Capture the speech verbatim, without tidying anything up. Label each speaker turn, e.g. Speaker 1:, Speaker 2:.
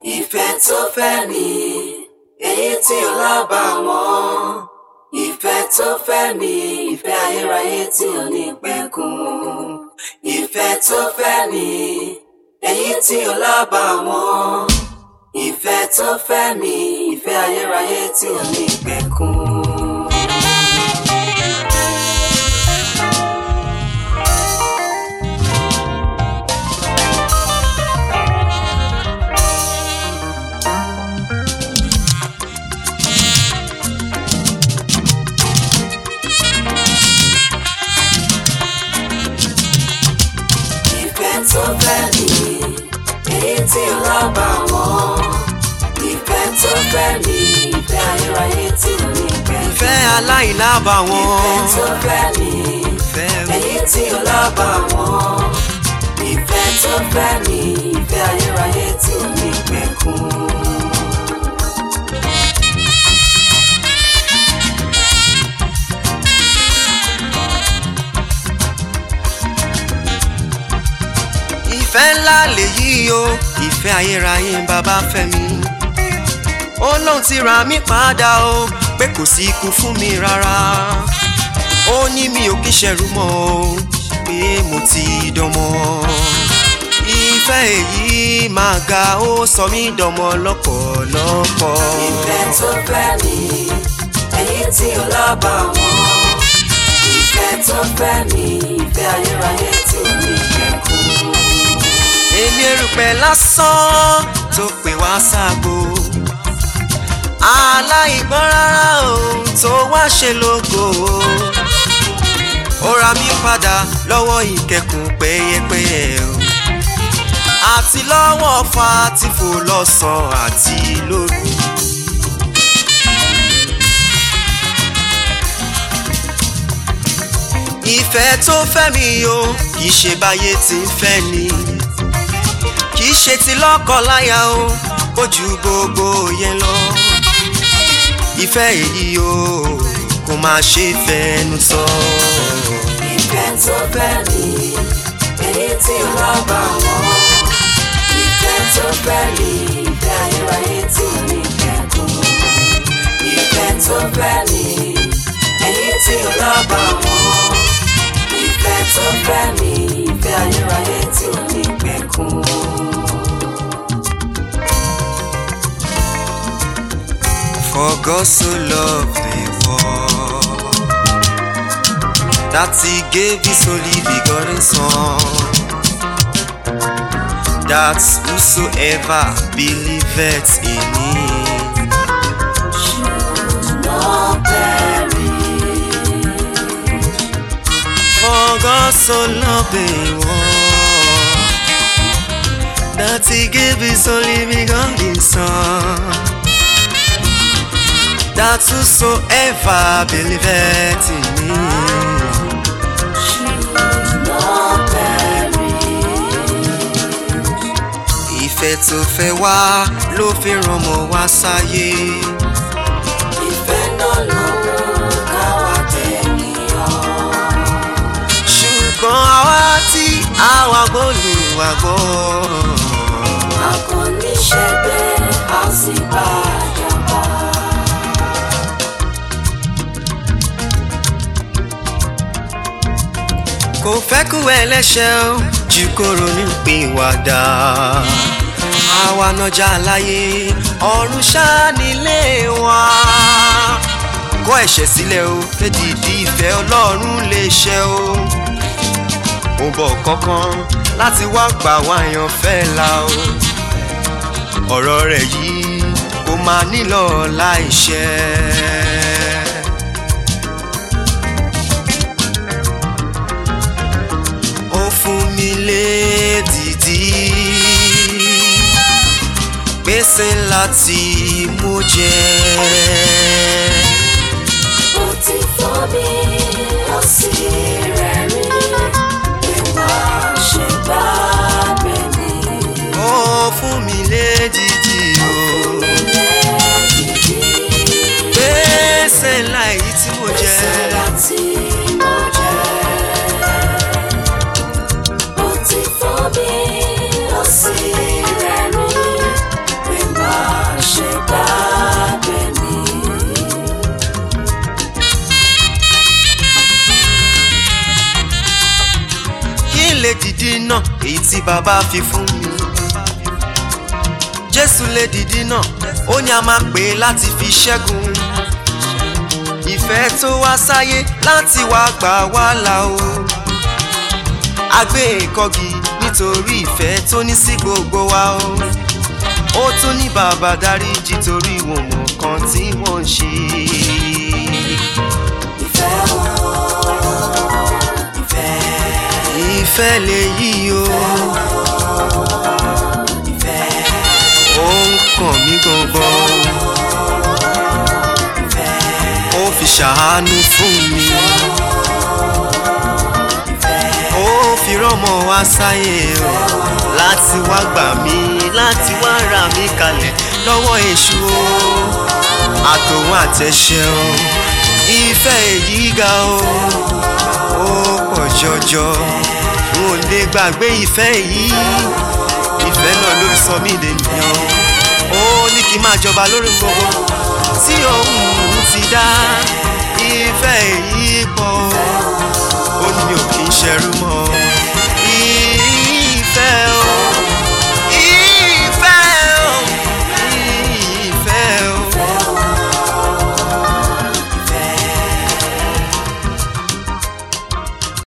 Speaker 1: Ìfẹ́ tó fẹ́ mi, èyí tí ò lábàwọ́n. Ìfẹ́ tó fẹ́ mi, ìfẹ́ ayérayé tí ò ní pẹ̀kun. Ìfẹ́ tó fẹ́ mi, èyí tí ò lábàwọ́n. Ìfẹ́ tó fẹ́ mi, ìfẹ́ ayérayé tí ò ní pẹ̀kun. Tó fẹ́ mi, èyí tí ò lábàwọ́n. Ìfẹ́ tó fẹ́ mi, ìfẹ́ ayérayé tí ò ní pẹ̀kun.
Speaker 2: Ìfẹ́ aláìlábàwọ́n.
Speaker 1: Ìfẹ́ tó fẹ́ mi, èyí tí ò lábàwọ́n. Ìfẹ́ tó fẹ́ mi, ìfẹ́ ayérayé tí ò ní pẹ̀kun.
Speaker 2: Ìfẹ́ ńlá lèyí o, ìfẹ́ ayérayé bàbá fẹ́ mi. Ó lóun ti rà mí padà o, pé kò sí ikú fún mi rárá. Ó ní mi ò kí ṣẹrú mọ́ o, pé mo ti dọmọ. Ìfẹ́ èyí máa ga, ó sọ mí dọmọ lọ́pọ̀lọpọ̀.
Speaker 1: Ìfẹ́ tó fẹ́ mi, èyí tí ò lábàwọ́n. Ìfẹ́ tó fẹ́ mi, ìfẹ́ ayérayé tí ò ní pẹ̀kun.
Speaker 2: Èmi erùpẹ̀ lásán tó pè wá ságo, aláìgbọ́n rárá o tó wá ṣe lógo. Ó ra mí padà lọ́wọ́ ìkẹkùn pẹ́yẹpẹ́yẹ o, àti lọ́wọ́ ọ̀fà tí fò lọ́sàn àti lóru. Ìfẹ́ tó fẹ́ mi o, kì í ṣe báyé tí ń fẹ́ ni. Kì í ṣe ti lọ́kọláya o, kó ju gbogbo yẹn lọ. Ìfẹ́ èyí o, kò máa ṣe fẹnu sọ.
Speaker 1: Ìfẹ́ tó fẹ́ mi, èyí tí ò lábàwọ́n. Ìfẹ́ tó fẹ́ mi, ìfẹ́ ayérayé tí ò ní pẹ̀kun. Ìfẹ́ tó fẹ́ mi, èyí tí ò lábàwọ́n. Ìfẹ́ tó fẹ́ mi, ìfẹ́ ayérayé tí ò ní pẹ̀kun.
Speaker 2: For God so loved the world, that he gave his only begotten Son, that whosoever believeth in him
Speaker 1: should not perish.
Speaker 2: For God so loved the world, that he gave his only begotten Son, that whosoever believeth in him
Speaker 1: should not perish.
Speaker 2: Ìfẹ́ tó fẹ́ wá ló fi rán mọ́ wá sáyé.
Speaker 1: Ìfẹ́ náà ló mú ká wá dènìyàn.
Speaker 2: Ṣùgbọ́n àwa tí àwa gbólùwà gbọ́,
Speaker 1: a kò ní ṣe bẹ́ẹ̀, a sì padà bá.
Speaker 2: kò fẹ́ kú ẹlẹ́ṣẹ̀ o, jù kó ronú pìwàdà. Àwa nájà láyé, ọ̀run ṣáá nílé wa. Kọ̀ ẹ̀ṣẹ̀ sílẹ̀ o, kédìdí ìfẹ́ Ọlọ́run lè ṣẹ o. Ó bọ̀ kankan láti wá gbà wá àyànfẹ́ là o. Ọ̀rọ̀ rẹ̀ yìí kò máa nílò láìṣẹ. Ó fún mi lédìdí, gbèsè láti mú jẹ.
Speaker 1: Ó ti fọ́ mi, ó sì rẹ̀ mí, pé má ṣe gbàgbé mi.
Speaker 2: Ó fún mi lédìdí o, gbèsè láì tí mo jẹ.
Speaker 1: Gbèsè láti mo jẹ. Ó ti fọ́ mi, ó sì rẹ̀ mí, pé
Speaker 2: bàbá fi fún mi. Jésù lè dìdí náà ó ní a máa pè láti fi ṣẹ́gun. Ìfẹ́ tó wá sáyé láti wá gbà wá là o. A gbé ìkọ́gi nítorí ìfẹ́ tó ní sí gbogbo wa o. Ó tún ní bàbá dáríjì torí wọn mọ̀ kan tí wọ́n ń ṣe.
Speaker 1: Ìfẹ́ o, ìfẹ́.
Speaker 2: Ìfẹ́ lèyí o.
Speaker 1: Ìfẹ́.
Speaker 2: Ó ń kàn mí gangan.
Speaker 1: Ìfẹ́.
Speaker 2: Ó fi ṣàánú fún mi. Ó fi rọ́mọ wá sáyé o láti wá gbà mí láti wá rà mí kalẹ̀ lọ́wọ́ èṣù o àtòun àtẹ̀ṣẹ̀ o. Ìfẹ́ èyí ga o ó pọ̀ jọjọ n ò lè gbàgbé ìfẹ́ yìí. Ìfẹ́ náà ló sọ mí dènìyàn. Ó ní kí n máa jọba lórí gbogbo tí òun ti dá. Ìfẹ́ èyí pọ̀ ó ní mi ò kí ń ṣẹrú mọ́.